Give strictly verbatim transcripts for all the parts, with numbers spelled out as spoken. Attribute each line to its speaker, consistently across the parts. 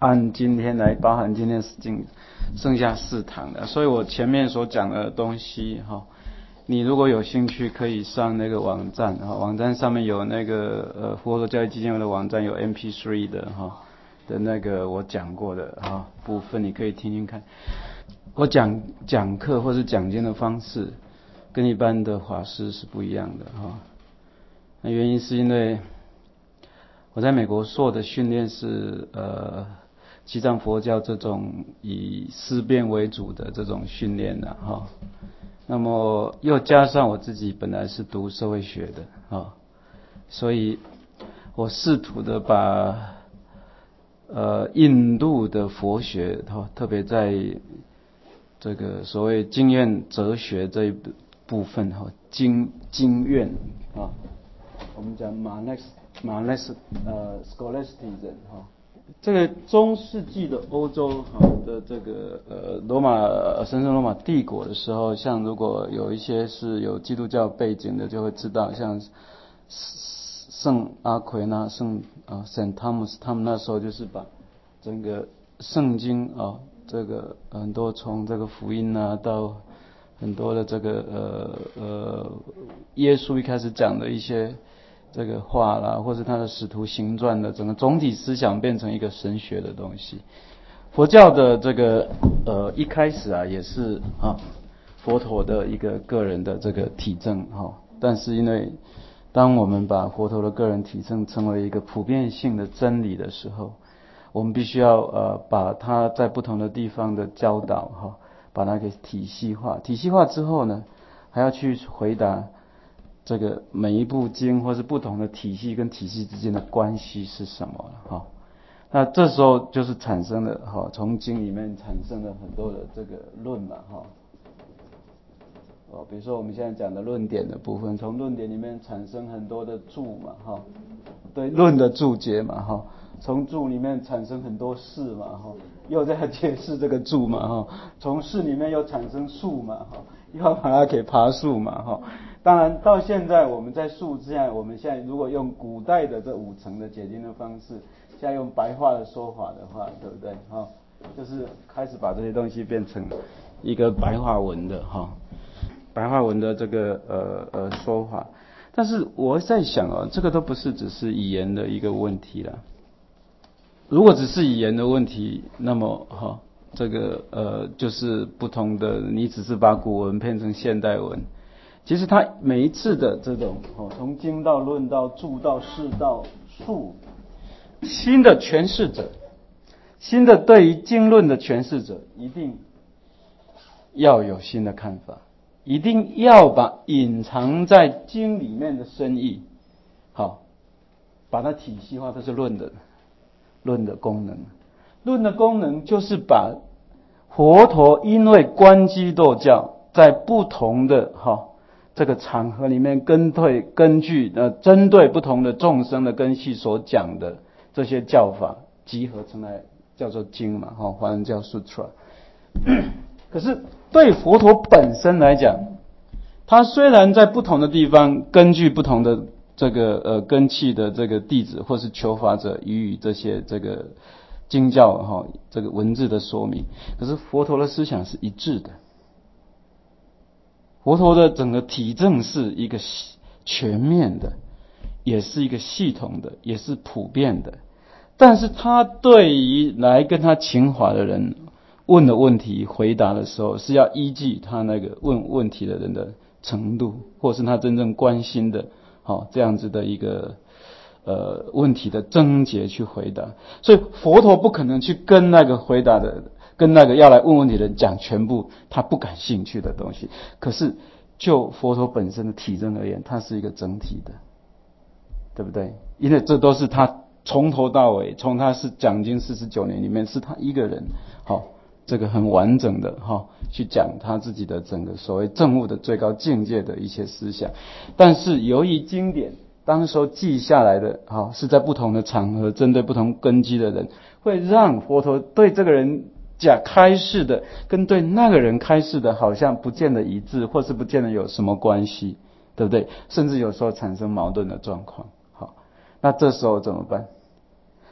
Speaker 1: 按今天来，包含今天剩剩下四堂的，所以我前面所讲的东西哈，你如果有兴趣，可以上那个网站哈，网站上面有那个呃佛陀教育基金会的网站有 M P 三 的哈的那个我讲过的哈部分，你可以听听看。我讲讲课或是讲经的方式，跟一般的法师是不一样的哈。那原因是因为我在美国受的训练是呃西藏佛教这种以思辨为主的这种训练的哈。那么又加上我自己本来是读社会学的啊，所以我试图的把呃印度的佛学哈，特别在这个所谓经验哲学这一部分哈，经经院啊，我们讲马奈斯马奈斯呃 scholasticism 哈。这个中世纪的欧洲哈的这个呃罗马神圣罗马帝国的时候，像如果有一些是有基督教背景的，就会知道，像圣阿奎那、圣啊 Saint Thomas， 他们那时候就是把整个圣经啊，这个很多从这个福音啊到很多的这个呃呃耶稣一开始讲的一些这个话啦，或是他的使徒行传的整个总体思想变成一个神学的东西。佛教的这个呃一开始啊也是啊佛陀的一个个人的这个体证哈，但是因为当我们把佛陀的个人体证成为一个普遍性的真理的时候，我们必须要呃把它在不同的地方的教导哈，把它给体系化。体系化之后呢，还要去回答这个每一部经或是不同的体系跟体系之间的关系是什么了哈？那这时候就是产生了哈，从经里面产生了很多的这个论嘛哈。哦，比如说我们现在讲的论点的部分，从论点里面产生很多的注嘛哈，对论的注解嘛哈，从注里面产生很多释嘛哈，又在解释这个注嘛哈，从释里面又产生数嘛哈，又要把它给爬树嘛哈。当然到现在我们在数之下，我们现在如果用古代的这五层的解经的方式，现在用白话的说法的话，对不对哈？就是开始把这些东西变成一个白话文的哈。白话文的这个呃呃说法，但是我在想啊，这个都不是只是语言的一个问题啦。如果只是语言的问题，那么哈、哦，这个呃就是不同的，你只是把古文变成现代文，其实它每一次的这种哦，从经到论到注到释到述，新的诠释者，新的对于经论的诠释者，一定要有新的看法。一定要把隐藏在经里面的深意，好，把它体系化，这是论的论的功能。论的功能就是把佛陀因为观基督教在不同的哈这个场合里面，根对根据呃针对不同的众生的根系所讲的这些教法，集合成来叫做经嘛，哈，华人叫 Sutra。可是对佛陀本身来讲，他虽然在不同的地方根据不同的这个呃根器的这个弟子或是求法者予以这些这个经教哈、哦、这个文字的说明，可是佛陀的思想是一致的。佛陀的整个体证是一个全面的，也是一个系统的，也是普遍的。但是他对于来跟他请法的人问的问题回答的时候，是要依据他那个问问题的人的程度，或是他真正关心的，好、哦、这样子的一个呃问题的症结去回答。所以佛陀不可能去跟那个回答的，跟那个要来问问题的人讲全部他不感兴趣的东西。可是就佛陀本身的体证而言，它是一个整体的，对不对？因为这都是他从头到尾，从他是讲经四十九年里面，是他一个人，好、哦。这个很完整的哈、哦，去讲他自己的整个所谓证悟的最高境界的一些思想，但是由于经典当时候记下来的哈、哦，是在不同的场合针对不同根基的人，会让佛陀对这个人讲开示的跟对那个人开示的好像不见得一致，或是不见得有什么关系，对不对？甚至有时候产生矛盾的状况。好，那这时候怎么办？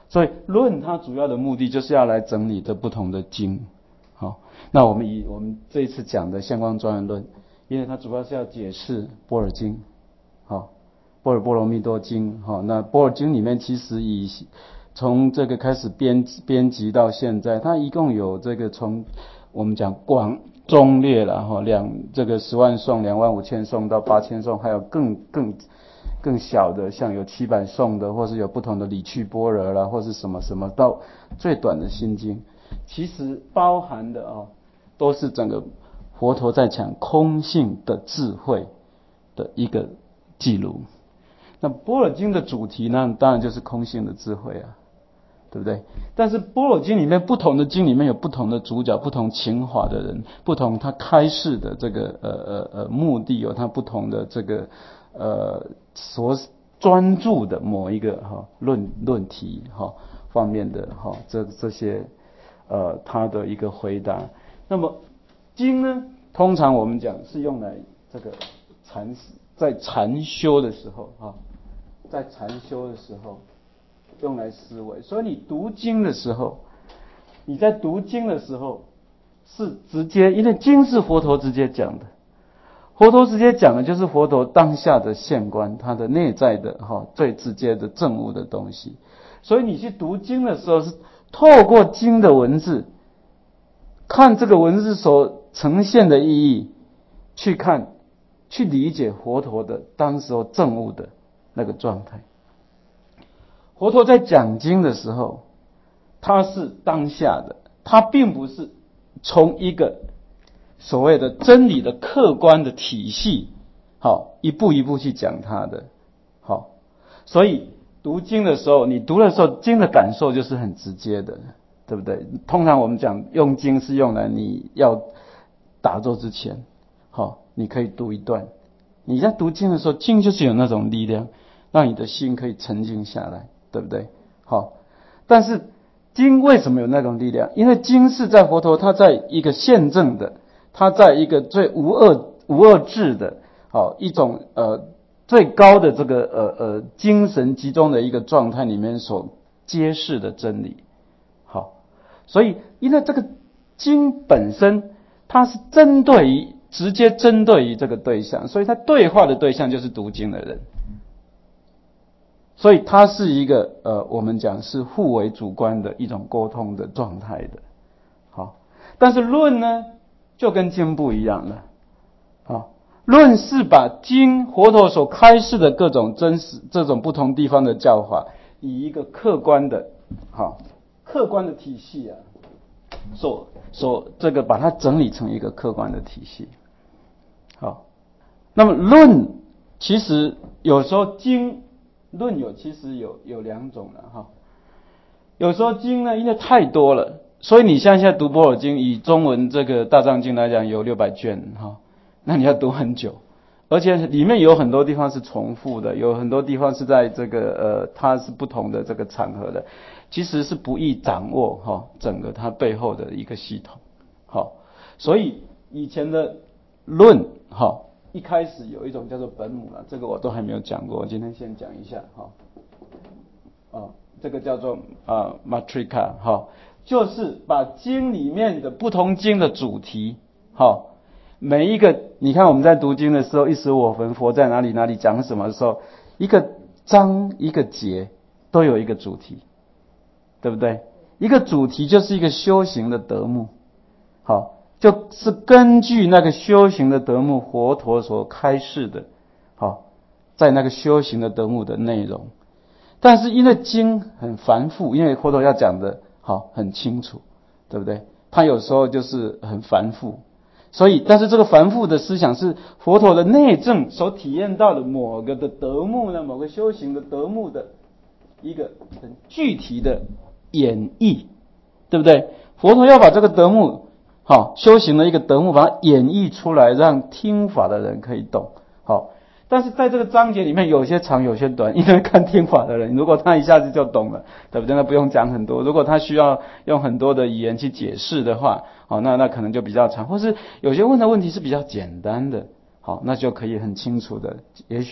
Speaker 1: 所以论它主要的目的就是要来整理这不同的经。好，那我们以我们这一次讲的现光庄严论，因为它主要是要解释般若经，好，般若波罗蜜多经，好，那般若经里面其实以从这个开始编编辑到现在，它一共有这个从我们讲广中略了哈，两这个十万颂、两万五千颂到八千颂，还有更更更小的，像有七百颂的，或是有不同的理趣般若啦，或是什么什么，到最短的心经，其实包含的啊，都是整个佛陀在讲空性的智慧的一个记录。那般若经的主题呢，当然就是空性的智慧啊，对不对？但是般若经里面不同的经里面有不同的主角，不同情法的人，不同他开示的这个呃呃呃目的，有他不同的这个呃所专注的某一个哈论论题哈方面的哈这这些呃他的一个回答。那么经呢，通常我们讲是用来这个禅在禅修的时候哈，在禅修的时候用来思维。所以你读经的时候，你在读经的时候是直接，因为经是佛陀直接讲的，佛陀直接讲的就是佛陀当下的现观，他的内在的哈最直接的证悟的东西。所以你去读经的时候，是透过经的文字，看这个文字所呈现的意义，去看去理解佛陀的当时候证悟的那个状态。佛陀在讲经的时候，他是当下的，他并不是从一个所谓的真理的客观的体系，好，一步一步去讲它的，好，所以读经的时候，你读的时候，经的感受就是很直接的，对不对？通常我们讲用经是用来你要打坐之前，好，你可以读一段。你在读经的时候，经就是有那种力量，让你的心可以沉静下来，对不对？好，但是经为什么有那种力量？因为经是在佛陀他在一个现证的，他在一个最无二无二智的，好一种呃最高的这个呃呃精神集中的一个状态里面所揭示的真理。好，所以因为这个经本身它是针对于直接针对于这个对象，所以它对话的对象就是读经的人。所以它是一个呃，我们讲是互为主观的一种沟通的状态的，好。但是论呢，就跟经不一样了，好。论是把经佛陀所开示的各种真实这种不同地方的教法，以一个客观的，好，客观的体系啊，所所这个把它整理成一个客观的体系，好。那么论其实有时候经。论有其实有有两种了哈，有时候经呢因为太多了，所以你像现在读般若经，以中文这个大藏经来讲有六百卷哈，那你要读很久，而且里面有很多地方是重复的，有很多地方是在这个呃它是不同的这个场合的，其实是不易掌握哈整个它背后的一个系统，好，所以以前的论哈。一开始有一种叫做本母了，这个我都还没有讲过，我今天先讲一下哈。哦，这个叫做啊 Matrika 哈，就是把经里面的不同经的主题，哈，每一个你看我们在读经的时候，一时我闻佛在哪里哪里讲什么的时候，一个章一个节都有一个主题，对不对？一个主题就是一个修行的德目，好。就是根据那个修行的德目，佛陀所开示的，好，在那个修行的德目的内容。但是因为经很繁复，因为佛陀要讲的好很清楚，对不对？他有时候就是很繁复，所以但是这个繁复的思想是佛陀的内证所体验到的某个的德目呢，某个修行的德目的一个很具体的演绎，对不对？佛陀要把这个德目。好，修行的一个德目，把它演绎出来，让听法的人可以懂。好，但是在这个章节里面，有些长，有些短，因为看听法的人，如果他一下子就懂了，对不对？那不用讲很多。如果他需要用很多的语言去解释的话，好，那那可能就比较长，或是有些问的问题是比较简单的，好，那就可以很清楚的，也许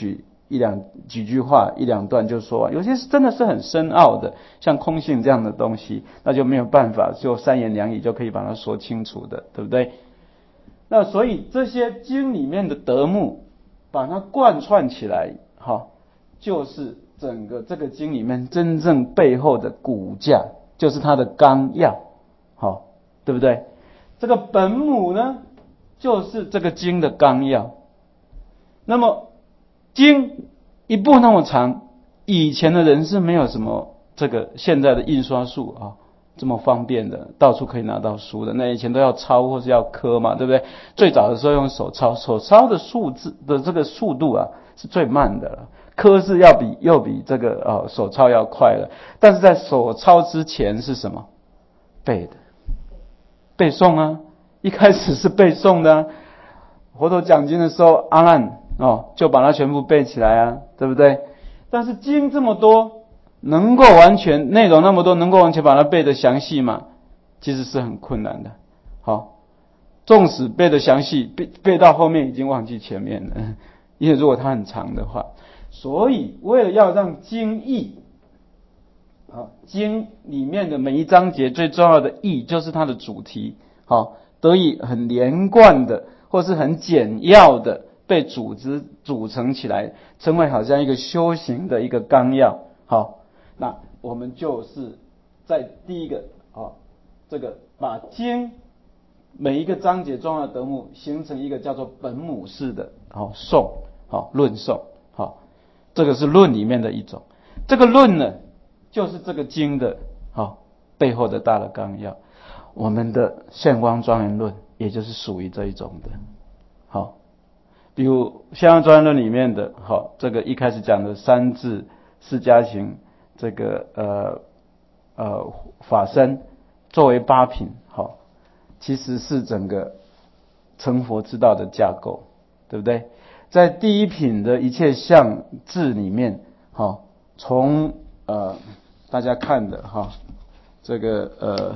Speaker 1: 一两几句话一两段就说完，有些是真的是很深奥的，像空性这样的东西，那就没有办法就三言两语就可以把它说清楚的，对不对？那所以这些经里面的德目，把它贯穿起来，哈，就是整个这个经里面真正背后的骨架，就是它的纲要，好，对不对？这个本母呢，就是这个经的纲要。那么经一部那么长，以前的人是没有什么这个现在的印刷术啊这么方便的，到处可以拿到书的。那以前都要抄或是要刻嘛，对不对？最早的时候用手抄，手抄的数字的这个速度啊是最慢的了，刻是要比又比这个呃手抄要快了。但是在手抄之前是什么？背的，背诵啊，一开始是背诵的啊。佛陀讲经的时候，阿难哦就把它全部背起来啊，对不对？但是经这么多，能够完全内容那么多，能够完全把它背得详细吗？其实是很困难的。好，纵使背得详细，背背到后面已经忘记前面了，因为如果它很长的话，所以为了要让经义，好，经里面的每一章节最重要的义就是它的主题，好，得以很连贯的或是很简要的被组织组成起来，成为好像一个修行的一个纲要。好，那我们就是在第一个啊，这个把经每一个章节重要的德目形成一个叫做本母式的好诵，好论诵，好，这个是论里面的一种。这个论呢，就是这个经的好背后的大的纲要。我们的现光庄严论也就是属于这一种的。好，比如现光庄严论里面的好这个一开始讲的三智四加行，这个呃呃法身作为八品，好，其实是整个成佛之道的架构，对不对？在第一品的一切相智里面，好，从呃大家看的哈，这个呃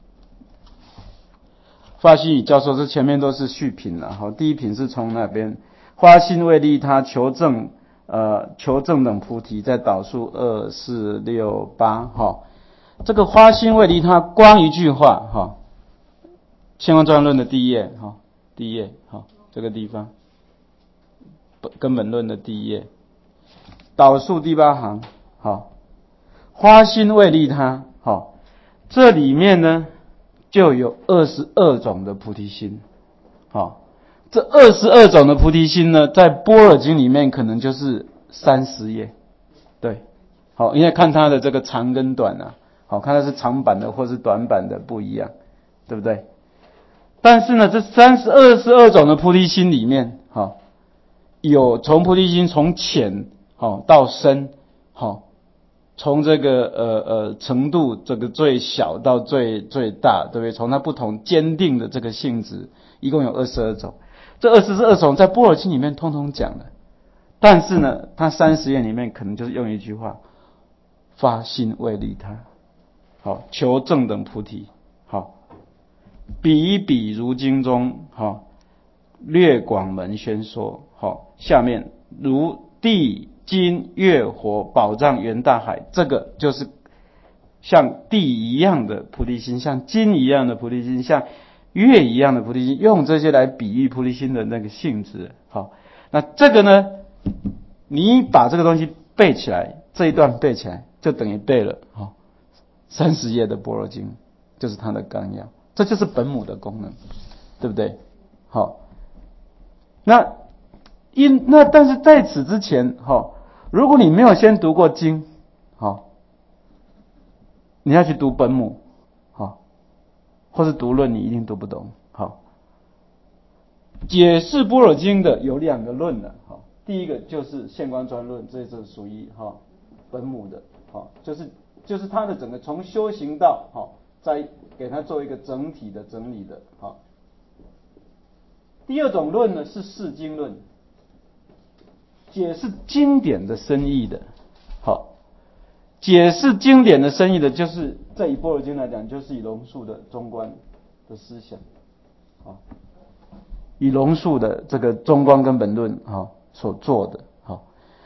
Speaker 1: 法西里教授这前面都是序品了，好，第一品是从那边花心为利他求证呃求证等菩提，在导数二四六八哈，这个花心为利他光一句话哈，现光庄严论的第一页哈，第一页哈，这个地方根本论的第一页，导数第八行，好，花心为利他，好，这里面呢就有二十二种的菩提心，好，这二十二种的菩提心呢，在般若经里面可能就是三十页，对，好，因为看它的这个长跟短啊，好，看它是长版的或是短版的不一样，对不对？但是呢，这三十二十二种的菩提心里面，好，有从菩提心从浅好到深，好，从这个呃呃程度这个最小到最最大，对不对？从它不同坚定的这个性质，一共有二十二种。这二十二种在般若经里面通通讲了，但是呢，它三十页里面可能就是用一句话：发心为利他，好，求正等菩提，好。比比如经中，好，略广门宣说，好，下面如地金月火宝藏圆大海，这个就是像地一样的菩提心，像金一样的菩提心，像月一样的菩提心，用这些来比喻菩提心的那个性质。好，那这个呢，你把这个东西背起来，这一段背起来，就等于背了好三十页的般若经，就是它的纲要。这就是本母的功能，对不对？好，那因那但是在此之前，好，如果你没有先读过经，好，你要去读本母，好，或是读论，你一定读不懂。好，解释般若经的有两个论了，好，第一个就是现观专论，这是属于哈本母的，好，就是就是它的整个从修行到好。再给它做一个整体的整理的，好。第二种论呢是释经论，解释经典的深意的，好，解释经典的深意的，就是在以般若经来讲，就是以龙树的中观的思想，好，以龙树的这个中观根本论，好所做的，好。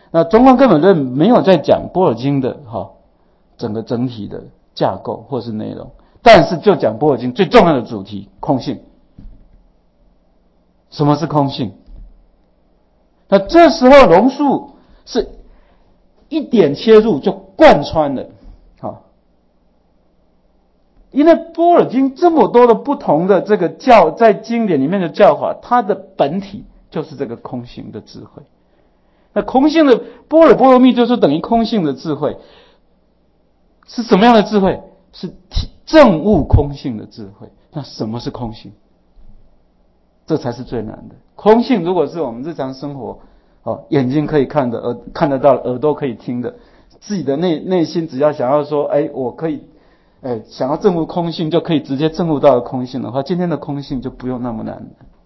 Speaker 1: 那中观根本论没有在讲般若经的哈、哦、整个整体的架构或是内容，但是就讲般若经最重要的主题空性。什么是空性？那这时候龙树是一点切入就贯穿了，好，因为般若经这么多的不同的这个教，在经典里面的教法，它的本体就是这个空性的智慧。那空性的般若波罗蜜就是等于空性的智慧，是什么样的智慧？是证悟空性的智慧。那什么是空性？这才是最难的。空性如果是我们日常生活，哦，眼睛可以看的，耳看得到的，耳朵可以听的，自己的内内心只要想要说，哎，我可以，哎，想要证悟空性，就可以直接证悟到的空性的话，今天的空性就不用那么难了。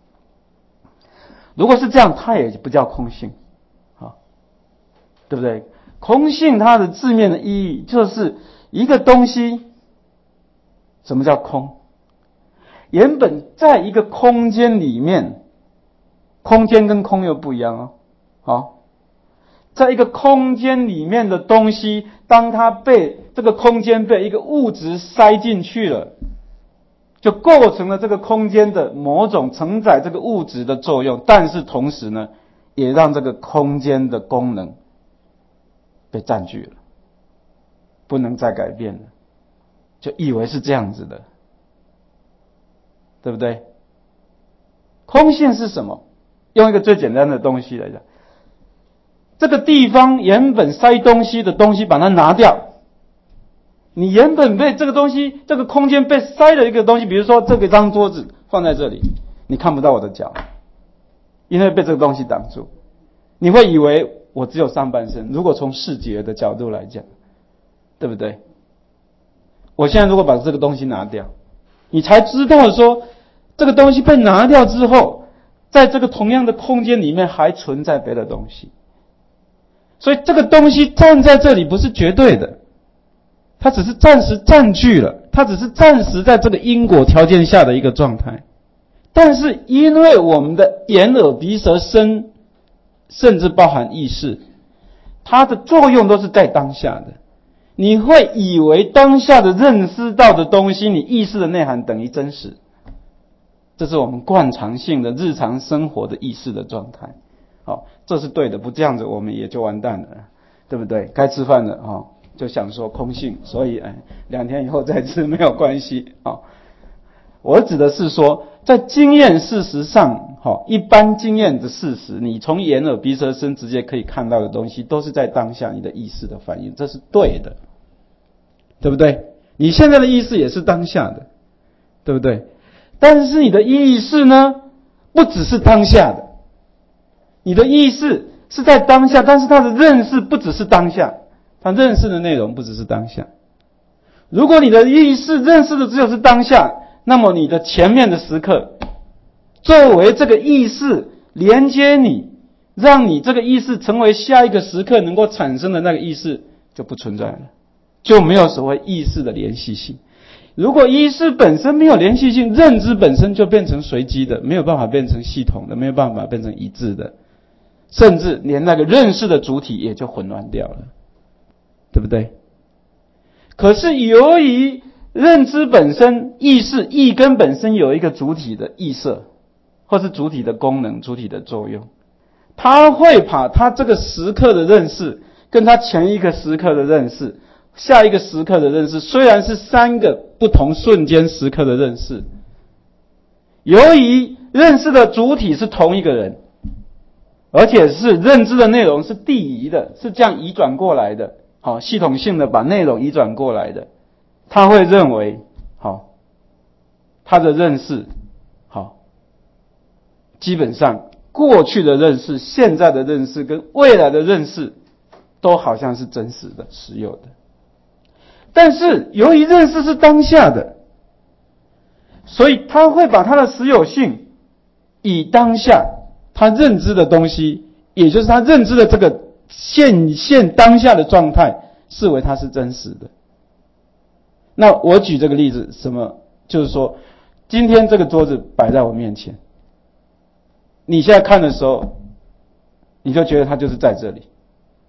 Speaker 1: 如果是这样，它也不叫空性，啊，对不对？空性它的字面的意义就是一个东西，什么叫空？原本在一个空间里面，空间跟空又不一样哦。好，在一个空间里面的东西，当它被这个空间被一个物质塞进去了，就构成了这个空间的某种承载这个物质的作用，但是同时呢，也让这个空间的功能被占据了，不能再改变了，就以为是这样子的。对不对？空性是什么？用一个最简单的东西来讲，这个地方原本塞东西的东西把它拿掉，你原本被这个东西，这个空间被塞了一个东西，比如说这个张桌子放在这里，你看不到我的脚，因为被这个东西挡住，你会以为我只有上半身。如果从视觉的角度来讲，对不对？我现在如果把这个东西拿掉，你才知道说这个东西被拿掉之后，在这个同样的空间里面还存在别的东西。所以这个东西站在这里不是绝对的，它只是暂时占据了，它只是暂时在这个因果条件下的一个状态。但是因为我们的眼耳鼻舌身，甚至包含意识，它的作用都是在当下的。你会以为当下的认识到的东西，你意识的内涵等于真实，这是我们惯常性的日常生活的意识的状态。好，这是对的，不这样子我们也就完蛋了，对不对？该吃饭了哦，就想说空性，所以哎，两天以后再吃没有关系啊。我指的是说，在经验事实上，好，一般经验的事实，你从眼耳鼻舌身直接可以看到的东西，都是在当下你的意识的反应，这是对的，对不对？你现在的意识也是当下的，对不对？但是你的意识呢，不只是当下的，你的意识是在当下，但是它的认识不只是当下，它认识的内容不只是当下。如果你的意识认识的只有是当下，那么你的前面的时刻，作为这个意识连接你，让你这个意识成为下一个时刻能够产生的那个意识就不存在了，就没有所谓意识的联系性。如果意识本身没有联系性，认知本身就变成随机的，没有办法变成系统的，没有办法变成一致的，甚至连那个认识的主体也就混乱掉了，对不对？可是由于认知本身，意识意根本身有一个主体的意识，或是主体的功能、主体的作用，它会把它这个时刻的认识跟它前一个时刻的认识、下一个时刻的认识，虽然是三个不同瞬间时刻的认识，由于认识的主体是同一个人，而且是认知的内容是递移的，是这样移转过来的，好，系统性的把内容移转过来的，他会认为，好，他的认识，好，基本上过去的认识、现在的认识跟未来的认识都好像是真实的、实有的。但是由于认识是当下的，所以他会把他的实有性以当下他认知的东西，也就是他认知的这个现现当下的状态，视为它是真实的。那我举这个例子，什么？就是说，今天这个桌子摆在我面前，你现在看的时候，你就觉得它就是在这里。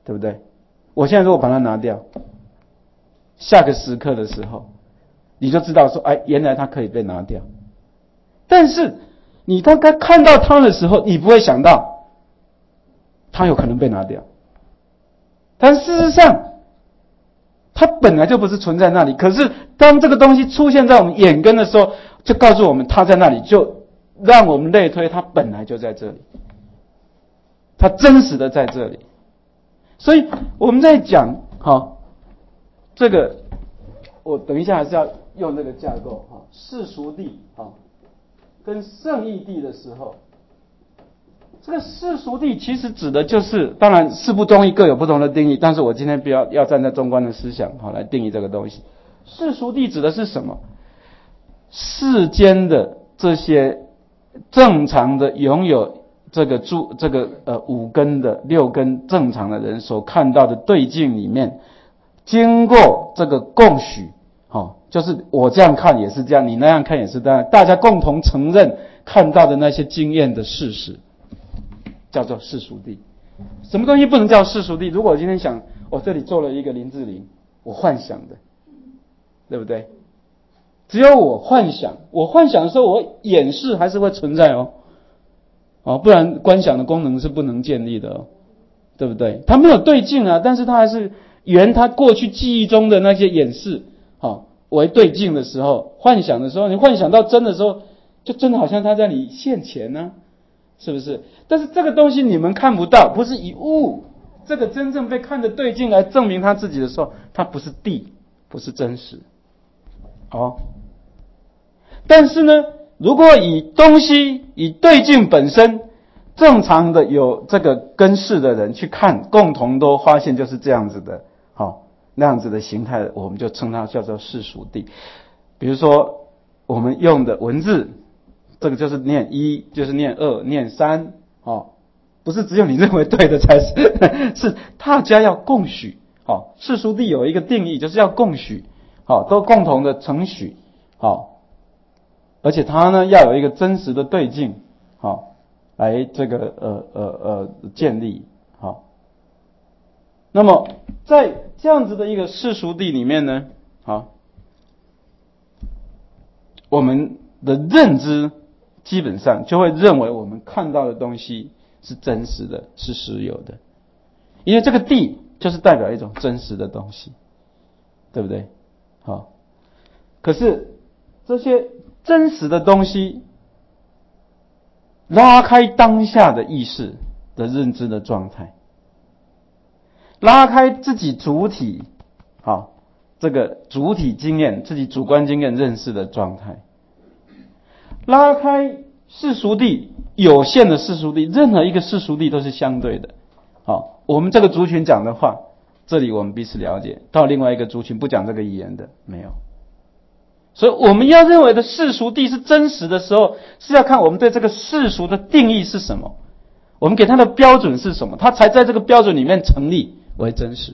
Speaker 1: 对不对？我现在如果把它拿掉，下个时刻的时候，你就知道说，哎，原来它可以被拿掉。但是你刚刚看到它的时候，你不会想到它有可能被拿掉。但事实上，它本来就不是存在那里。可是当这个东西出现在我们眼根的时候，就告诉我们它在那里，就让我们类推它本来就在这里，它真实的在这里。所以我们在讲好这个，我等一下还是要用这个架构哈，世俗谛哈跟圣义谛的时候，这个世俗谛其实指的就是，当然世不中义各有不同的定义，但是我今天不要要站在中观的思想好来定义这个东西。世俗谛指的是什么？世间的这些正常的拥有这个诸这个呃五根的六根正常的人所看到的对境里面，经过这个共许，哦，就是我这样看也是这样，你那样看也是这样，大家共同承认看到的那些经验的事实，叫做世俗谛。什么东西不能叫世俗谛？如果我今天想，我这里做了一个林志玲，我幻想的，对不对？只有我幻想，我幻想的时候，我演示还是会存在哦。哦，不然观想的功能是不能建立的哦，对不对？它没有对境啊，但是它还是原它过去记忆中的那些演示，好、哦、为对境的时候，幻想的时候，你幻想到真的时候，就真的好像它在你现前呢、啊，是不是？但是这个东西你们看不到，不是以物这个真正被看的对境来证明它自己的时候，它不是谛，不是真实。哦，但是呢，如果以东西以对境本身正常的有这个根识的人去看，共同都发现就是这样子的，好、哦、那样子的形态，我们就称它叫做世俗谛。比如说我们用的文字，这个就是念一，就是念二，念三，哦，不是只有你认为对的才是，是大家要共许。好、哦，世俗谛有一个定义，就是要共许，好、哦，都共同的承许，好、哦。而且它呢要有一个真实的对境，好，来这个呃呃呃建立，好。那么在这样子的一个世俗谛里面呢，好，我们的认知基本上就会认为我们看到的东西是真实的，是实有的，因为这个谛就是代表一种真实的东西，对不对？好，可是这些真实的东西拉开当下的意识的认知的状态，拉开自己主体，好，这个主体经验，自己主观经验认识的状态，拉开世俗谛有限的世俗谛，任何一个世俗谛都是相对的。好，我们这个族群讲的话，这里我们彼此了解，到另外一个族群不讲这个语言的没有。所以我们要认为的世俗谛是真实的时候，是要看我们对这个世俗的定义是什么，我们给它的标准是什么，它才在这个标准里面成立为真实，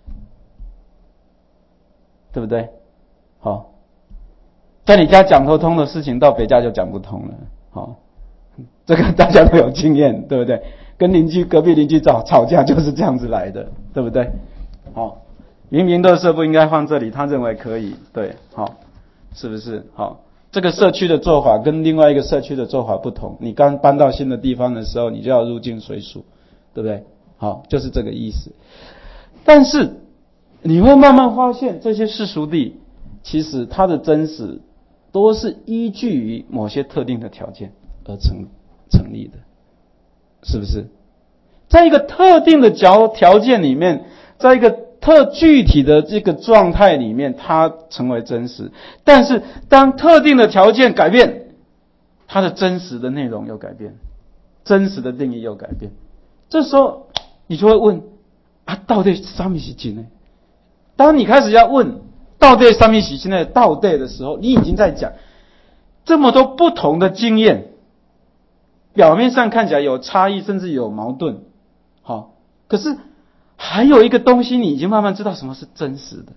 Speaker 1: 对不对？好，在你家讲得通的事情，到别家就讲不通了。好，这个大家都有经验，对不对？跟邻居隔壁邻居吵吵架就是这样子来的，对不对？好，明明垃圾不应该放这里，他认为可以，对，好。是不是？好，这个社区的做法跟另外一个社区的做法不同。你刚搬到新的地方的时候，你就要入境随俗，对不对？好，就是这个意思。但是你会慢慢发现，这些世俗谛其实它的真实都是依据于某些特定的条件而成成立的，是不是？在一个特定的条条件里面，在一个特具体的这个状态里面，它成为真实。但是当特定的条件改变，它的真实的内容又改变，真实的定义又改变。这时候你就会问啊，到底什么是真的？当你开始要问到底什么是真的到底的时候，你已经在讲这么多不同的经验，表面上看起来有差异，甚至有矛盾。好，可是还有一个东西，你已经慢慢知道什么是真实的。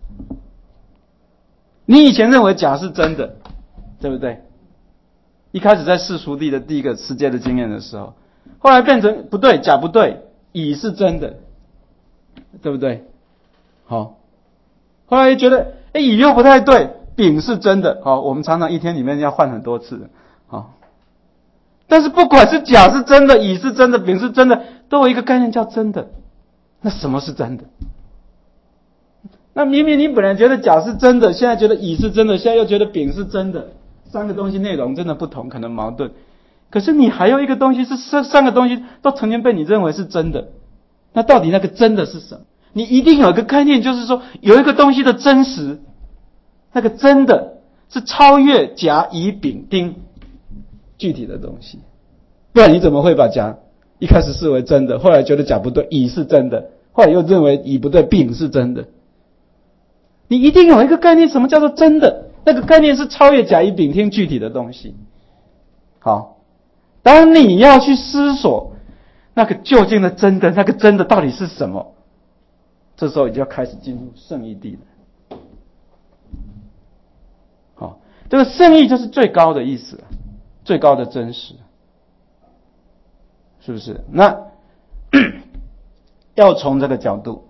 Speaker 1: 你以前认为甲是真的，对不对？一开始在世俗谛的第一个世界的经验的时候，后来变成不对，甲不对，乙是真的。 对不对？好，后来觉得，哎，乙又不太对，丙是真的。好，我们常常一天里面要换很多次。好，但是不管是甲是真的，乙是真的，丙是真的，都有一个概念叫真的。那什么是真的？那明明你本来觉得甲是真的，现在觉得乙是真的，现在又觉得丙是真的，三个东西内容真的不同，可能矛盾。可是你还有一个东西是这三个东西都曾经被你认为是真的，那到底那个真的是什么？你一定有一个概念，就是说有一个东西的真实，那个真的是超越甲乙丙丁具体的东西，不然你怎么会把甲一开始视为真的，后来觉得甲不对，乙是真的，后来又认为乙不对，丙是真的？你一定有一个概念，什么叫做真的？那个概念是超越甲乙丙丁具体的东西。好，当你要去思索那个究竟的真的，那个真的到底是什么，这时候你就要开始进入圣义地了。好，这个圣义就是最高的意思，最高的真实，是不是？那要从这个角度，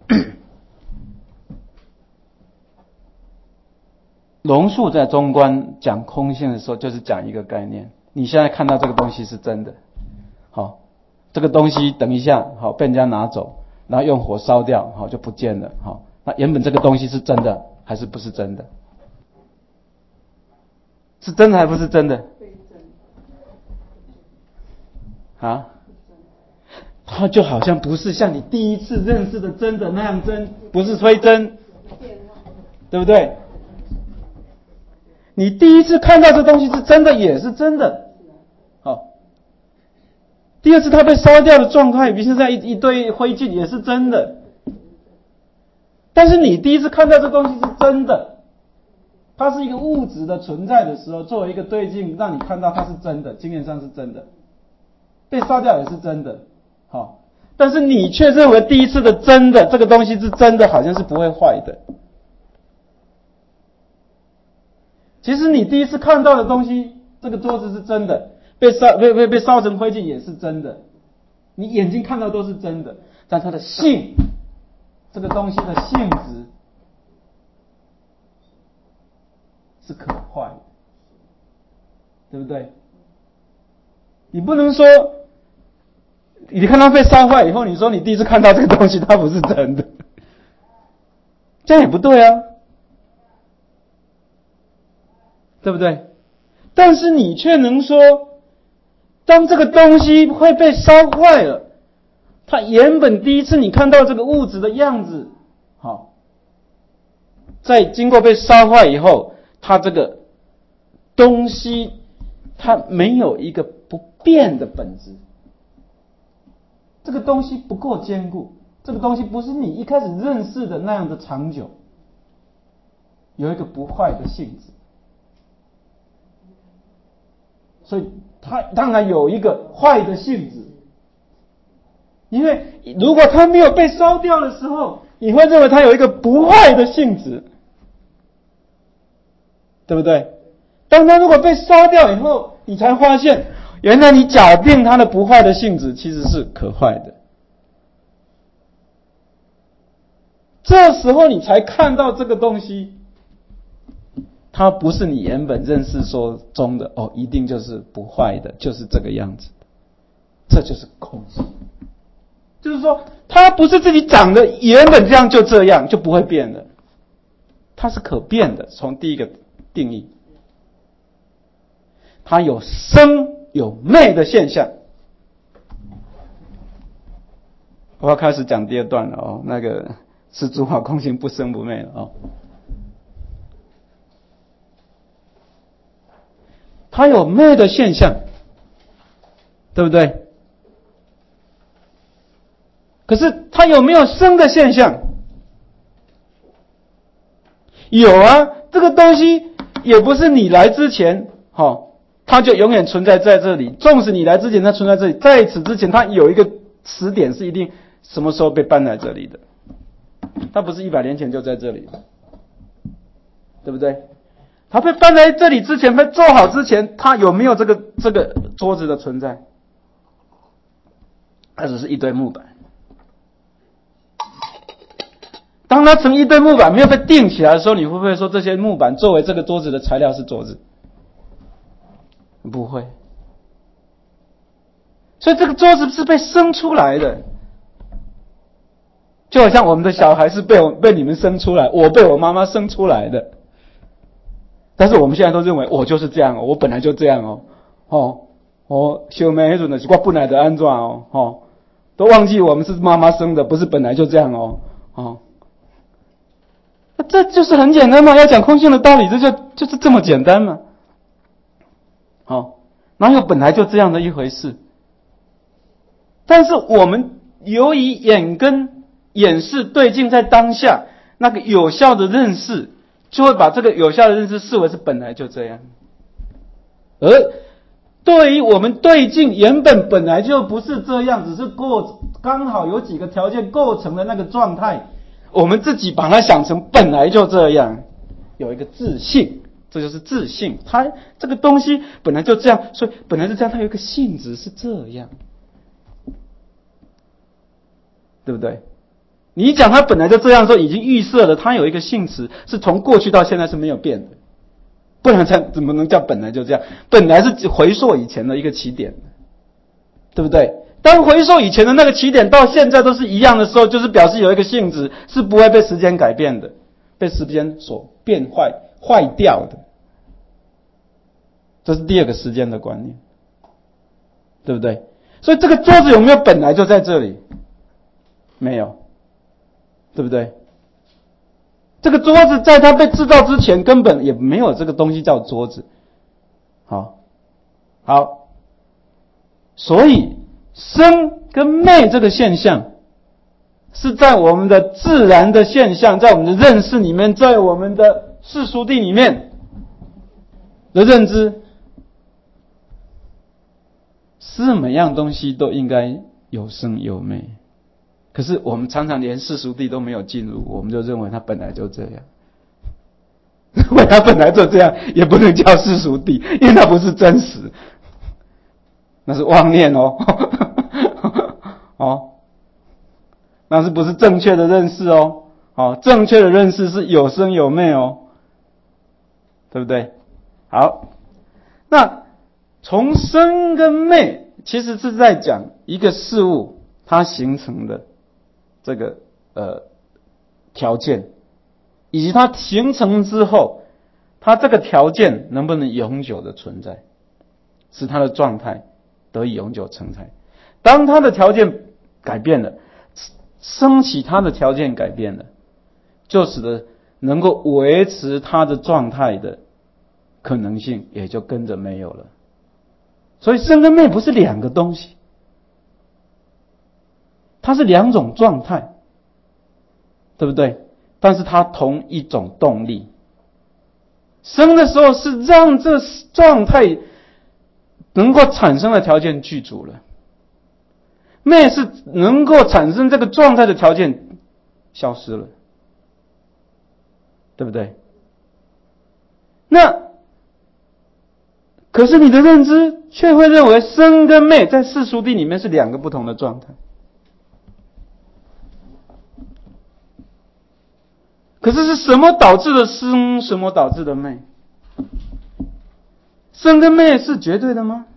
Speaker 1: 龙树在中观讲空性的时候，就是讲一个概念：你现在看到这个东西是真的，好，这个东西等一下好被人家拿走，然后用火烧掉，好就不见了，好，那原本这个东西是真的还是不是真的？是真的还不是真的？啊？它就好像不是像你第一次认识的真的那样真，不是非真，对不对？你第一次看到这东西是真的，也是真的。好，第二次它被烧掉的状态，比现在一一堆灰烬也是真的。但是你第一次看到这东西是真的，它是一个物质的存在的时候，作为一个对境，让你看到它是真的，经验上是真的，被烧掉也是真的。好，但是你却认为第一次的真的这个东西是真的，好像是不会坏的。其实你第一次看到的东西，这个桌子是真的，被烧被被被烧成灰烬也是真的，你眼睛看到都是真的，但它的性，这个东西的性质是可坏的，对不对？你不能说，你看它被烧坏以后，你说你第一次看到这个东西它不是真的，这样也不对啊。对不对？但是你却能说，当这个东西会被烧坏了，它原本第一次你看到这个物质的样子，好，在经过被烧坏以后，它这个东西它没有一个不变的本质，这个东西不够坚固，这个东西不是你一开始认识的那样的长久，有一个不坏的性质。所以它当然有一个坏的性质，因为如果它没有被烧掉的时候，你会认为它有一个不坏的性质，对不对？当它如果被烧掉以后，你才发现原来你假定它的不坏的性质其实是可坏的，这时候你才看到这个东西它不是你原本认识说中的哦，一定就是不坏的，就是这个样子，这就是空性。就是说，它不是自己长得原本这样就这样，就不会变的，它是可变的。从第一个定义，它有生有灭的现象。我要开始讲第二段了哦，那个是诸法空性不生不灭了哦。它有灭的现象，对不对？可是它有没有生的现象？有啊，这个东西也不是你来之前，哦，它就永远存在在这里。纵使你来之前它存在这里，在此之前它有一个时点是一定什么时候被搬来这里的，它不是一百年前就在这里，对不对？它被搬来这里之前，被做好之前，它有没有这个这个桌子的存在？它只是一堆木板。 当它成一堆木板没有被钉起来的时候，你会不会说这些木板作为这个桌子的材料是桌子？不会。所以这个桌子是被生出来的，就好像我们的小孩是被我被你们生出来，我被我妈妈生出来的。但是我们现在都认为我就是这样哦，我本来就这样哦，哦，我小妹那种的是我本来的安怎哦，哦，都忘记我们是妈妈生的，不是本来就这样哦，哦，那这就是很简单嘛，要讲空性的道理，这就就是这么简单嘛，哦，哪有本来就这样的一回事？但是我们由于眼跟眼识对境在当下，那个有效的认识，就会把这个有效的认识视为是本来就这样。而对于我们对境原本本来就不是这样，只是构刚好有几个条件构成的那个状态，我们自己把它想成本来就这样，有一个自信，这就是自信。它这个东西本来就这样，所以本来就这样，它有一个性质是这样。对不对？你讲它本来就这样说，已经预设了它有一个性质是从过去到现在是没有变的，不然才怎么能叫本来就这样？本来是回溯以前的一个起点，对不对？当回溯以前的那个起点到现在都是一样的时候，就是表示有一个性质是不会被时间改变的，被时间所变坏坏掉的。这是第二个时间的观念，对不对？所以这个桌子有没有本来就在这里？没有，对不对？这个桌子在它被制造之前根本也没有这个东西叫桌子。好，好，所以生跟灭这个现象是在我们的自然的现象，在我们的认识里面，在我们的世俗谛里面的认知，是每样东西都应该有生有灭。可是我们常常连世俗谛都没有进入，我们就认为它本来就这样。认为它本来就这样，也不能叫世俗谛，因为它不是真实，那是妄念哦，哦，那是不是正确的认识哦？哦，正确的认识是有生有灭哦，对不对？好，那从生跟灭，其实是在讲一个事物它形成的这个呃条件，以及它形成之后，它这个条件能不能永久的存在，使它的状态得以永久存在。当它的条件改变了，升起它的条件改变了，就使得能够维持它的状态的可能性也就跟着没有了。所以生跟灭不是两个东西，它是两种状态，对不对？但是它同一种动力。生的时候是让这状态能够产生的条件具足了，灭是能够产生这个状态的条件消失了，对不对？那可是你的认知却会认为生跟灭在世俗谛里面是两个不同的状态。可是是什么导致的生，什么导致的灭？生跟灭是绝对的吗？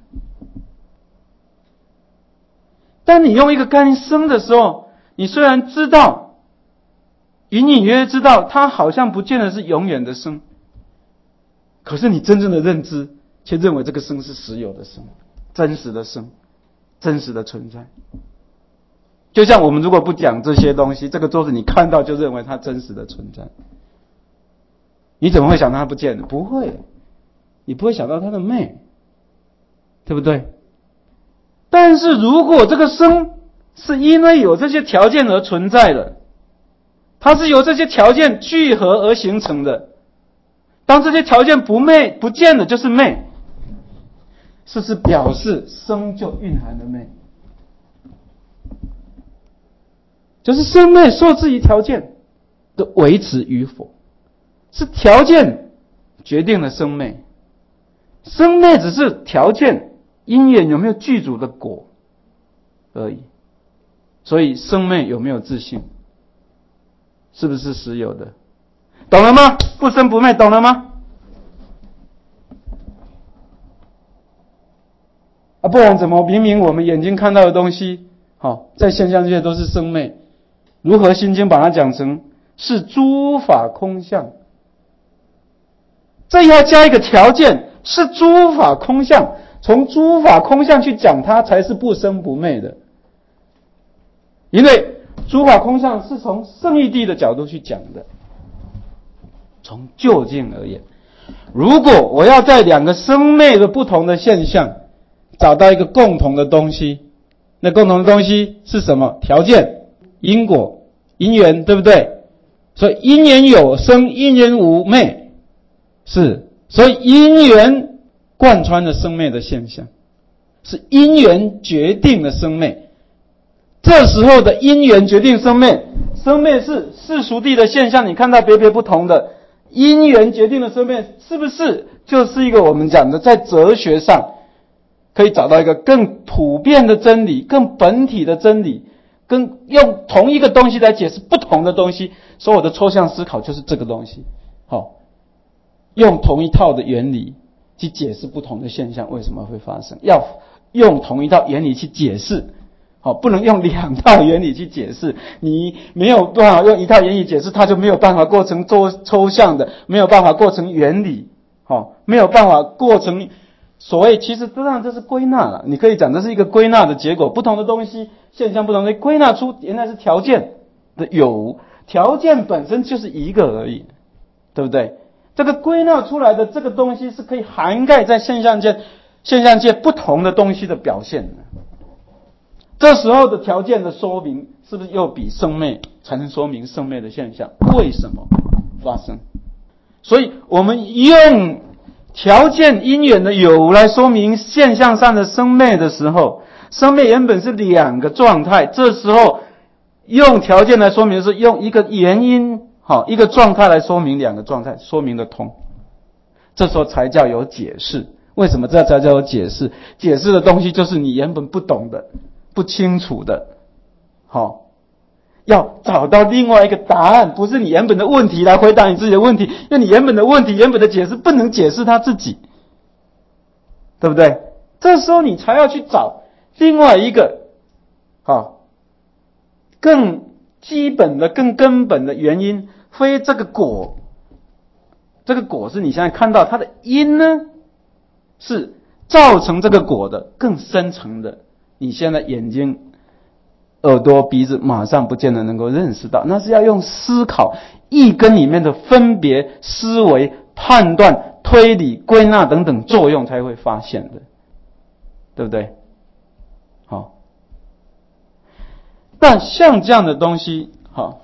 Speaker 1: 当你用一个概念生的时候，你虽然知道，隐隐约约知道它好像不见得是永远的生，可是你真正的认知却认为这个生是实有的生，真实的生，真实的存在。就像我们如果不讲这些东西，这个桌子你看到就认为它真实的存在，你怎么会想到它不见了？不会，你不会想到它的灭，对不对？但是如果这个生是因为有这些条件而存在的，它是由这些条件聚合而形成的，当这些条件不灭不见了，就是灭，是不是表示生就蕴含了灭？就是生灭受制于条件的维持与否，是条件决定了生灭，生灭只是条件因缘有没有具足的果而已。所以生灭有没有自性？ 是不是实有的？懂了吗？不生不灭，懂了吗？啊，不然怎么明明我们眼睛看到的东西，好，在现象界都是生灭，如何心经把它讲成是诸法空相？这要加一个条件，是诸法空相，从诸法空相去讲它才是不生不灭的。因为诸法空相是从圣义谛的角度去讲的，从究竟而言，如果我要在两个生灭的不同的现象找到一个共同的东西，那共同的东西是什么？条件、因果、因缘，对不对？所以因缘有生，因缘无灭，是，所以因缘贯穿了生灭的现象，是因缘决定了生灭。这时候的因缘决定生灭，生灭是世俗谛的现象，你看到别别不同的因缘决定了生灭，是不是就是一个我们讲的在哲学上可以找到一个更普遍的真理，更本体的真理，跟用同一个东西来解释不同的东西。所有的抽象思考就是这个东西，好，用同一套的原理去解释不同的现象为什么会发生，要用同一套原理去解释，好，不能用两套原理去解释。你没有办法用一套原理解释，它就没有办法构成抽抽象的，没有办法构成原理，好，没有办法构成所谓，其实当然这是归纳了，你可以讲这是一个归纳的结果，不同的东西现象不同的归纳出原来是条件的有，条件本身就是一个而已，对不对？这个归纳出来的这个东西是可以涵盖在现象界现象界不同的东西的表现的。这时候的条件的说明是不是又比生灭才能说明生灭的现象为什么发生？所以我们用条件因缘的有来说明现象上的生灭的时候，生灭原本是两个状态，这时候用条件来说明是用一个原因，好，一个状态来说明两个状态，说明得通，这时候才叫有解释。为什么这才叫有解释？解释的东西就是你原本不懂的、不清楚的，好，要找到另外一个答案，不是你原本的问题来回答你自己的问题，因为你原本的问题、原本的解释不能解释他自己，对不对？这时候你才要去找另外一个，好，更基本的、更根本的原因，非这个果。这个果是你现在看到它的因呢，是造成这个果的更深层的，你现在眼睛、耳朵、鼻子马上不见得能够认识到，那是要用思考、意根里面的分别、思维、判断、推理、归纳等等作用才会发现的，对不对？好，但像这样的东西，好，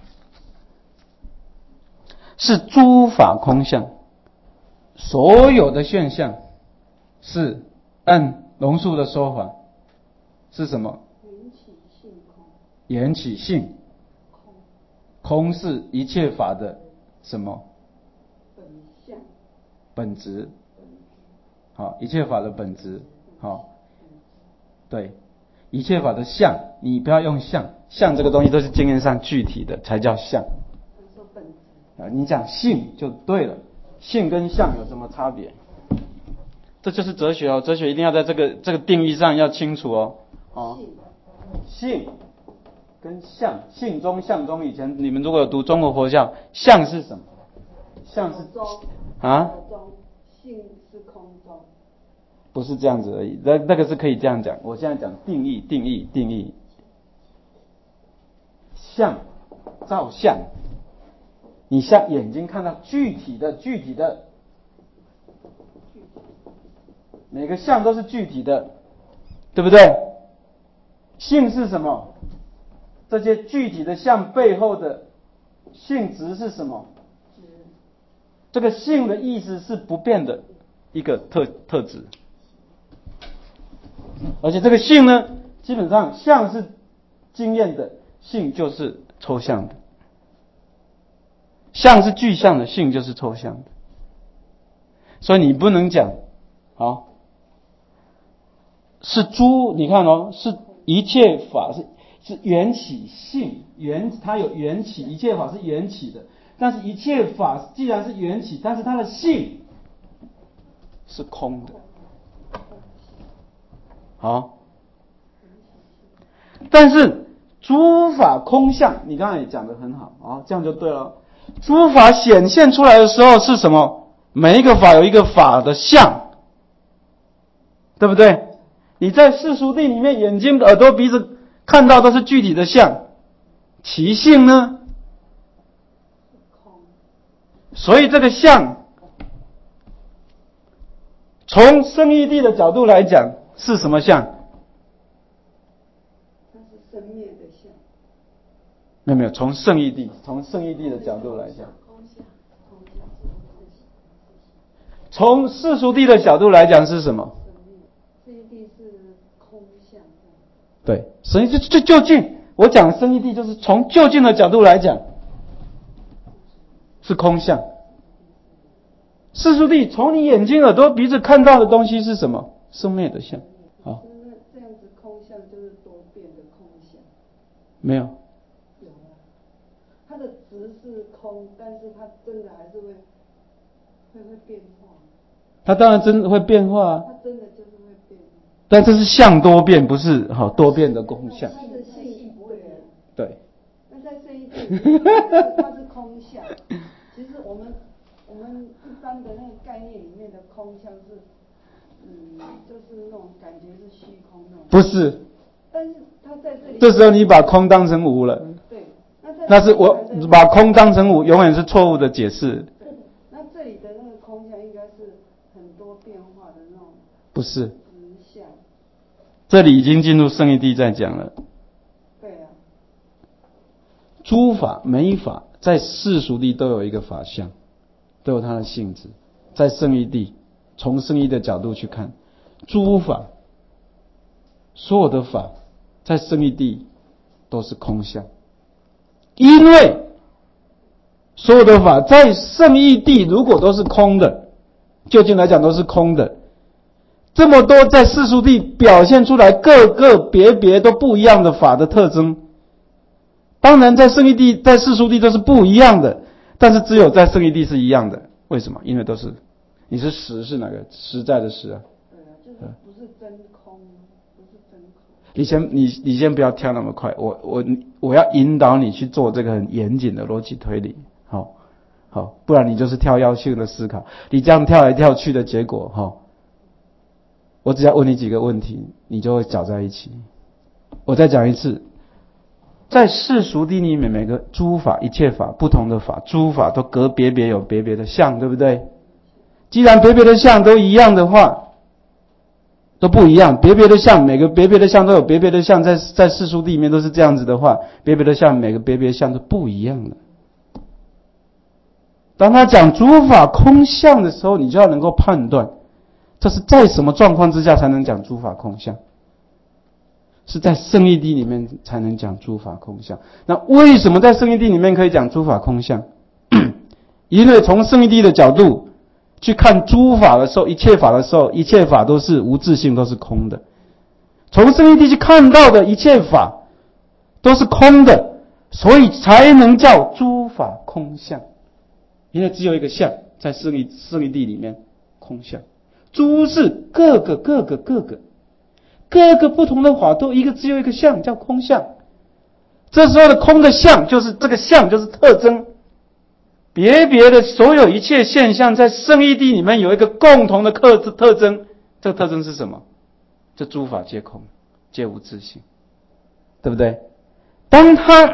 Speaker 1: 是诸法空相，所有的现象是按龙树的说法是什么？缘起性空。缘起性空，空是一切法的什么？本相。本质。好，一切法的本质。好，对，一切法的相，你不要用相，相这个东西都是经验上具体的才叫相。你讲性就对了，性跟相有什么差别？这就是哲学哦，哲学一定要在这个这个定义上要清楚哦。哦，性跟相，性中相中，以前你们如果有读中国佛教，相是什么？相是啊？性是空中，不是这样子而已。那那个是可以这样讲，我现在讲定义，定义，定义。相，照相。你像眼睛看到具体的具体的，每个相都是具体的，对不对？性是什么？这些具体的相背后的性质是什么？这个性的意思是不变的一个特特质，而且这个性呢，基本上相是经验的，性就是抽象的。相是具象的，性就是抽象的，所以你不能讲，好，是诸，你看哦，是一切法，是是缘起性，缘它有缘起，一切法是缘起的。但是一切法既然是缘起，但是它的性是空的。好，但是诸法空相，你刚才也讲得很好啊，这样就对了。诸法显现出来的时候是什么？每一个法有一个法的相，对不对？你在世俗谛里面，眼睛、耳朵、鼻子看到都是具体的相，其性呢？所以这个相，从生义谛的角度来讲，是什么相？
Speaker 2: 它是生灭的相。
Speaker 1: 没有没有，从圣义谛，从圣义谛的角度来讲，从世俗谛的角度来讲是什么？
Speaker 2: 生义谛是空相。
Speaker 1: 对，生义谛就究竟，我讲生义谛就是从究竟的角度来讲，是空相。世俗谛从你眼睛、耳朵、鼻子看到的东西是什么？生灭的相。好，
Speaker 2: 那这样子空相就是多变的空相。
Speaker 1: 没有。
Speaker 2: 有啊，它的值是空，但是它真的还是会会会变化。
Speaker 1: 它当然真的会变化啊。
Speaker 2: 它真的就是会变化。
Speaker 1: 但这是相多变，不是好多变的空相。
Speaker 2: 它的性不会变。
Speaker 1: 对。
Speaker 2: 那在生义谛，它是空相。其实我们我们一般的那个概念里面的空相是，嗯，就是那种感觉是虚空那种。
Speaker 1: 不是。
Speaker 2: 但是它在这里。
Speaker 1: 这时候你把空当成无了。
Speaker 2: 对。
Speaker 1: 那是我把空当成无，永远是错误的解释。
Speaker 2: 对。那这里的那个空相应该是很多变化的那种。
Speaker 1: 不是。
Speaker 2: 实相。
Speaker 1: 这里已经进入圣义谛在讲了。
Speaker 2: 对啊。
Speaker 1: 诸法每一法在世俗谛都有一个法相，都有它的性质。在圣义谛，从圣义的角度去看，诸法所有的法在圣义谛都是空相，因为所有的法在圣义谛如果都是空的，究竟来讲都是空的，这么多在世俗谛表现出来各个别别都不一样的法的特征，当然在圣义谛在世俗谛都是不一样的，但是只有在圣义谛是一样的。为什么？因为都是，你是实是哪个？实在的实啊。
Speaker 2: 对啊，就是不是真空，不是真空。
Speaker 1: 你先你你先不要跳那么快，我我我要引导你去做这个很严谨的逻辑推理，好，好，不然你就是跳跃性的思考，你这样跳来跳去的结果，哈，我只要问你几个问题，你就会搅在一起。我再讲一次。在世俗谛里面，每个诸法一切法不同的法，诸法都各别别有别别的相，对不对？既然别别的相都一样的话，都不一样，别别的相，每个别别的相都有别别的相，在在世俗谛里面都是这样子的话，别别的相，每个别别的相都不一样的。当他讲诸法空相的时候，你就要能够判断，这是在什么状况之下才能讲诸法空相？是在圣义谛里面才能讲诸法空相。那为什么在圣义谛里面可以讲诸法空相？因为从圣义谛的角度去看诸法的时候，一切法的时候，一切法都是无自性，都是空的。从圣义谛去看到的一切法都是空的，所以才能叫诸法空相。因为只有一个相，在圣义圣义谛里面空相，诸是各个各个各个。各个不同的法都一个只有一个相，叫空相。这时候的空的相就是这个相就是特征，别别的所有一切现象在圣义谛里面有一个共同的特特征，这个特征是什么？这诸法皆空，皆无自性，对不对？当他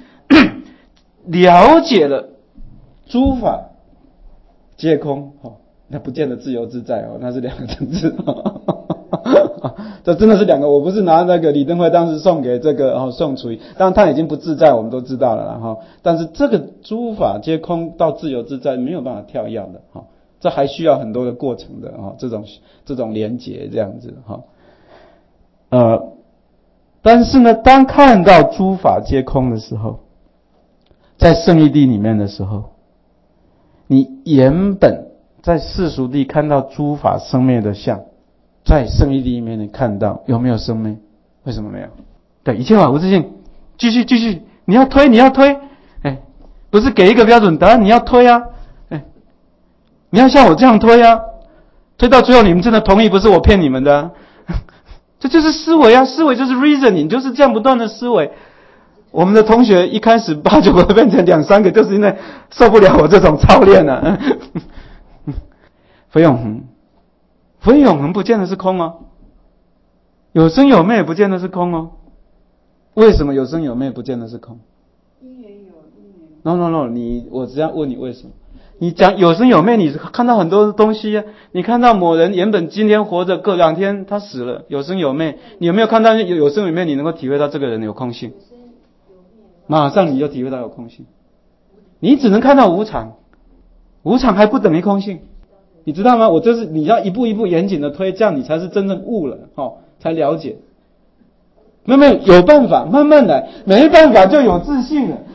Speaker 1: 了解了诸法皆空，那不见得自由自在哦，那是两个层次。这真的是两个，我不是拿那个李登辉当时送给这个哦宋楚瑜，当然他已经不自在，我们都知道了啦哈。但是这个诸法皆空到自由自在没有办法跳跃的哈，这还需要很多的过程的哈，这种这种连结这样子哈。呃，但是呢，当看到诸法皆空的时候，在圣义谛里面的时候，你原本在世俗谛看到诸法生灭的相。在圣义谛里面你看到有没有生灭？为什么没有？对，一切法无自性， 继续继续，你要推你要推，哎，不是给一个标准答案，你要推啊，哎，你要像我这样推啊，推到最后你们真的同意，不是我骗你们的啊，这就是思维啊，思维就是 reasoning， 就是这样不断的思维。我们的同学一开始八九个变成两三个，就是因为受不了我这种操练啊。非永恒，非永恒不见得是空哦，有生有灭也不见得是空哦。为什么有生有灭不见得是空？
Speaker 2: 因缘有因缘。
Speaker 1: No no no， 你我只要问你为什么？你讲有生有灭，你看到很多东西啊。你看到某人原本今天活着，过两天他死了，有生有灭。你有没有看到有有生有灭？你能够体会到这个人有空性，马上你就体会到有空性。你只能看到无常，无常还不等于空性，你知道吗？我这是你要一步一步严谨的推，这样你才是真正悟了，哦，才了解。没有没有，有办法，慢慢来，没办法就有自信了。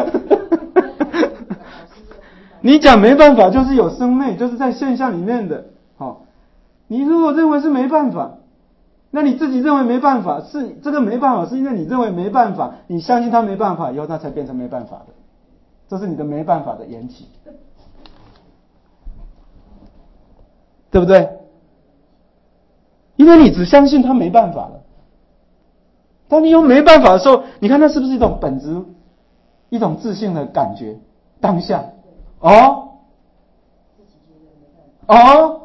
Speaker 1: 你讲没办法，就是有生灭，就是在现象里面的。好，你如果认为是没办法，那你自己认为没办法，是这个没办法，是因为你认为没办法，你相信他没办法以后，他才变成没办法的。这是你的没办法的缘起，对不对？因为你只相信他没办法了。当你有没办法的时候，你看那是不是一种本质，一种自信的感觉？当下，哦，哦，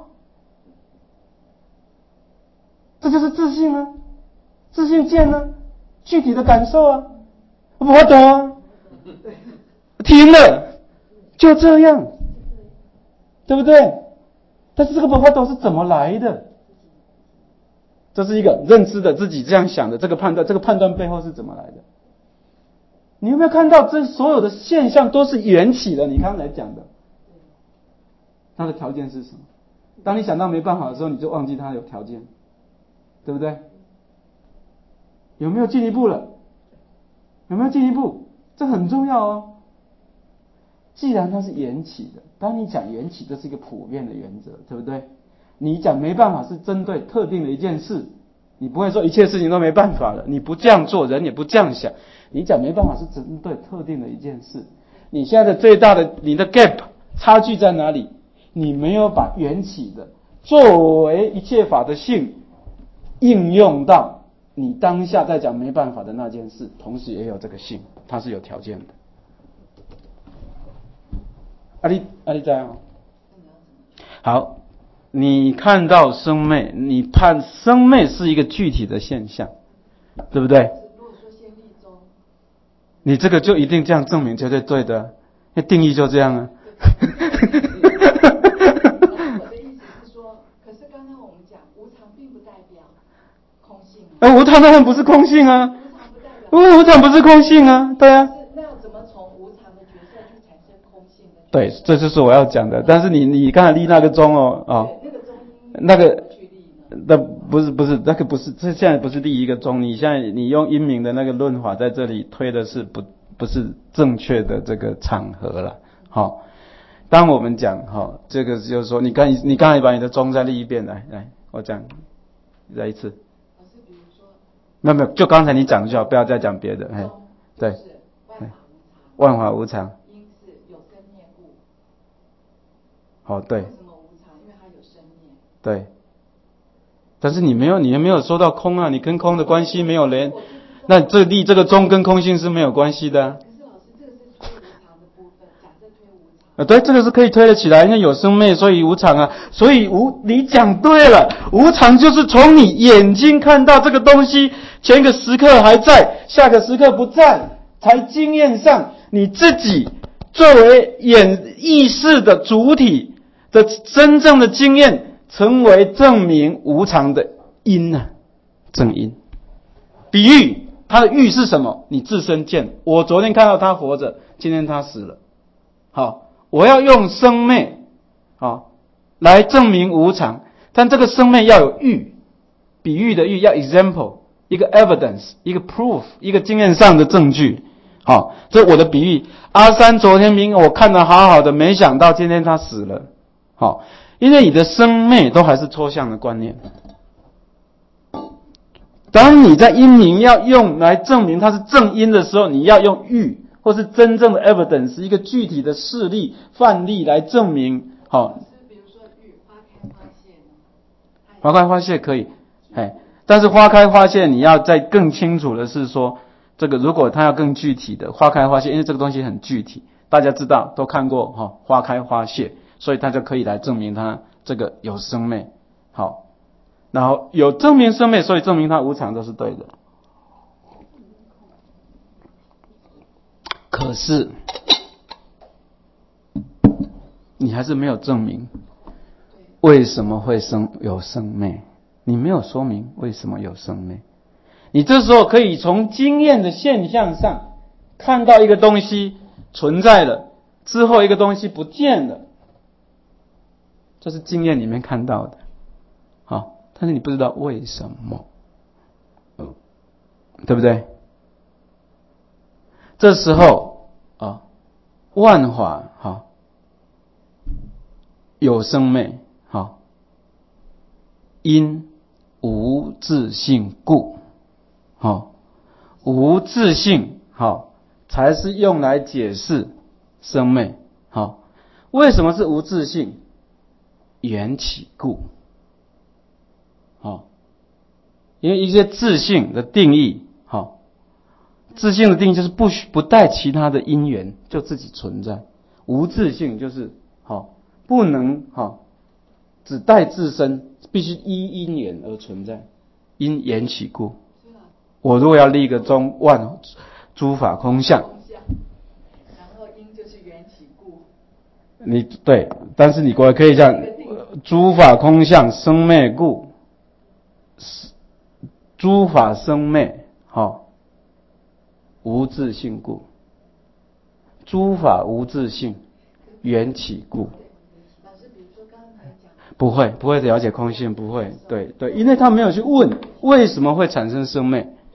Speaker 1: 这就是自信啊，自信见啊，具体的感受啊，我懂啊，听了就这样，对不对？但是这个不法懂是怎么来的？这是一个认知的自己这样想的这个判断，这个判断背后是怎么来的？你有没有看到这所有的现象都是缘起的？你刚才讲的，它的条件是什么？当你想到没办法的时候，你就忘记它有条件，对不对？有没有进一步了？有没有进一步？这很重要哦。既然它是缘起的，当你讲缘起，这是一个普遍的原则，对不对？你讲没办法是针对特定的一件事，你不会说一切事情都没办法了，你不这样做，人也不这样想。你讲没办法是针对特定的一件事。你现在的最大的你的 gap 差距在哪里？你没有把缘起的作为一切法的性应用到你当下在讲没办法的那件事，同时也有这个性，它是有条件的。啊你啊你知道吗？好，你看到生灭，你判生灭是一个具体的现象，对不对？
Speaker 2: 如果说先立中，
Speaker 1: 你这个就一定这样证明绝对对的，那定义就这样啊。
Speaker 2: 我的意思是说，可是刚刚我们讲无常并不代表空性啊。
Speaker 1: 哎，无常当然不是空性啊，
Speaker 2: 无常不代表。
Speaker 1: 无常不是空性啊，对啊。
Speaker 2: 那要怎么从无常的角色去产生空性呢？
Speaker 1: 对，这就是我要讲的。但是你你刚才立那个钟哦，哦，那个那不是不是那个不是，这现在不是立一个钟，你现在你用英明的那个论法在这里推的是不不是正确的这个场合了。好、哦，当我们讲哈、哦，这个就是说，你刚你刚才把你的钟再立一遍，来来，我讲再一次。
Speaker 2: 老师，比如说，
Speaker 1: 没有没有，就刚才你讲就好，不要再讲别的。哎，对，万法无常。
Speaker 2: 因是有生灭故。
Speaker 1: 哦，对。
Speaker 2: 为什么无常？因为它有生灭。
Speaker 1: 对。但是你没有，你还没有说到空啊，你跟空的关系没有连，那这立这个中跟空性是没有关系的、啊。
Speaker 2: 可是老师，这个是推无常的部分，假设推无常。
Speaker 1: 啊，对，这个是可以推得起来，因为有生灭，所以无常啊，所以无，你讲对了，无常就是从你眼睛看到这个东西，前一个时刻还在，下个时刻不在，才经验上你自己作为眼意识的主体的真正的经验。成为证明无常的因啊，正因。比喻，它的喻是什么？你自身见。我昨天看到他活着，今天他死了。好，我要用生灭，好，来证明无常。但这个生灭要有喻，比喻的喻要 example， 一个 evidence， 一个 proof， 一个经验上的证据。好，这是我的比喻。阿三昨天明我看得好好的，没想到今天他死了。好。因为你的生灭都还是抽象的观念， 当你在因明要用来证明它是正因的时候，你要用喻或是真正的 evidence， 一个具体的事例范例来证明。好，
Speaker 3: 比如说喻花开花谢，
Speaker 1: 花开花谢可以，哎，但是花开花谢你要再更清楚的是说，这个如果它要更具体的花开花谢，因为这个东西很具体，大家知道都看过哈，花开花谢，所以大家可以来证明它这个有生灭。好。然后有证明生灭，所以证明它无常都是对的。可是你还是没有证明为什么会生有生灭，你没有说明为什么有生灭。你这时候可以从经验的现象上看到一个东西存在了，之后一个东西不见了，这是经验里面看到的。好。但是你不知道为什么，对不对？这时候啊，万法哈有生灭，哈因无自性故，哈无自性，好才是用来解释生灭。好，为什么是无自性？缘起故。好，因为一些自性的定义，好，自性的定义就是不不带其他的因缘就自己存在。无自性就是好，不能好，只带自身，必须依因缘而存在，因缘起故。我如果要立一个中万诸法空相，
Speaker 3: 然后因就是缘起故。
Speaker 1: 你对，但是你过来可以这样，诸法空相生灭故。诸法生灭，好，无自性故。诸法无自性，缘起故。
Speaker 3: 老师，比如说刚才讲，
Speaker 1: 不会，不会了解空性，不会，对对，因为他没有去问为什么会产生生灭，